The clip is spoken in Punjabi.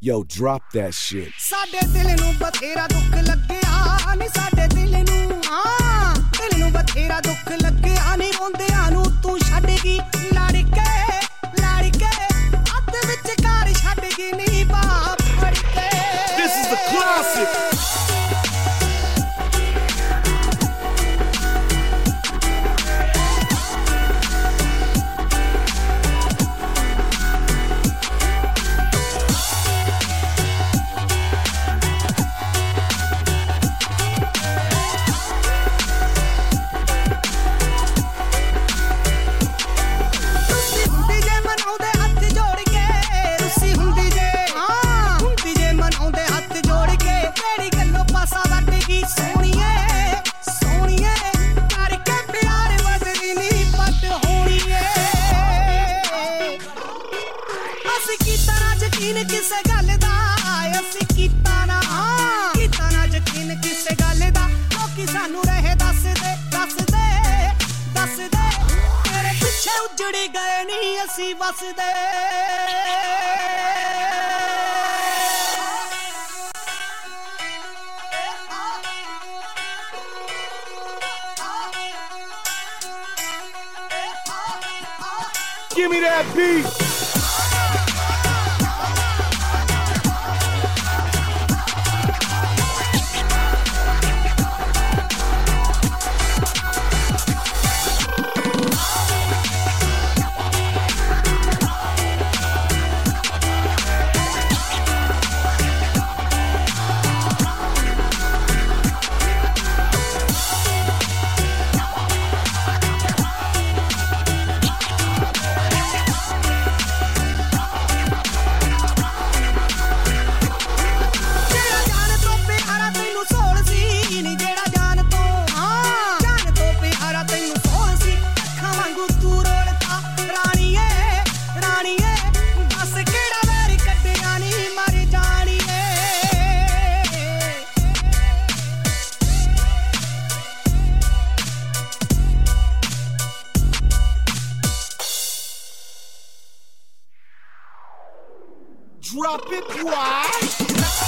Yo, drop that shit. ਸਾਡੇ ਦਿਲ ਨੂੰ ਬਥੇਰਾ ਦੁੱਖ ਲੱਗਿਆ ਨੀ ਸਾਡੇ ਦਿਲ ਨੂੰ ਦਿਲ ਨੂੰ ਬਥੇਰਾ ਦੁੱਖ ਲੱਗਿਆ ਨੀ ਰੋਂਦਿਆਂ ਨੂੰ ਤੂੰ ਛੱਡ ਗਈ ਲੜ ਕੇ ਅੱਧ ਵਿੱਚ ਘਰ ਛੱਡ ਗਈ ਨੀ ਬਾਪ ਫੜ ਕੇ This is the classic. ਕਿਸੇ ਗੱਲ ਦਾ ਅਸੀਂ ਕੀਤਾ ਨਾ ਯਕੀਨ ਕਿਸੇ ਗੱਲ ਦਾ ਲੋਕੀ ਸਾਨੂੰ ਰਹੇ ਦੱਸਦੇ ਤੇਰੇ ਪਿੱਛੇ ਉਜੜੀ ਗਏ ਨਹੀਂ ਅਸੀਂ ਵਸਦੇ Give me that beat. Drop it, why?